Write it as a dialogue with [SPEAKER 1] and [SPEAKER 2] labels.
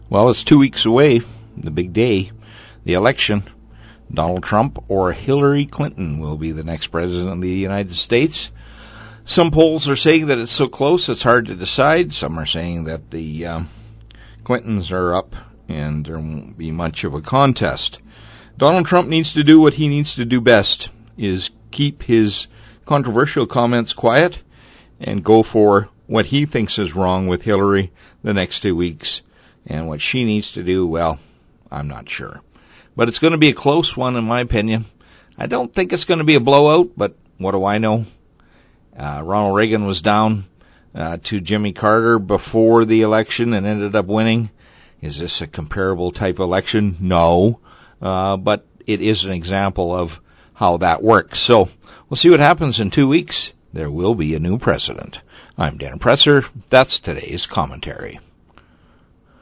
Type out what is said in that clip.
[SPEAKER 1] Well, it's 2 weeks away, the big day, the election. Donald Trump or Hillary Clinton will be the next president of the United States. Some polls are saying that it's so close it's hard to decide. Some are saying that the Clintons are up and there won't be much of a contest. Donald Trump needs to do what he needs to do best, is keep his controversial comments quiet and go for what he thinks is wrong with Hillary the next 2 weeks. And what she needs to do, well, I'm not sure. But it's going to be a close one, in my opinion. I don't think it's going to be a blowout, but what do I know? Ronald Reagan was down to Jimmy Carter before the election and ended up winning. Is this a comparable type election? No. But it is an example of how that works. So we'll see what happens in 2 weeks. There will be a new president. I'm Dan Presser. That's today's commentary.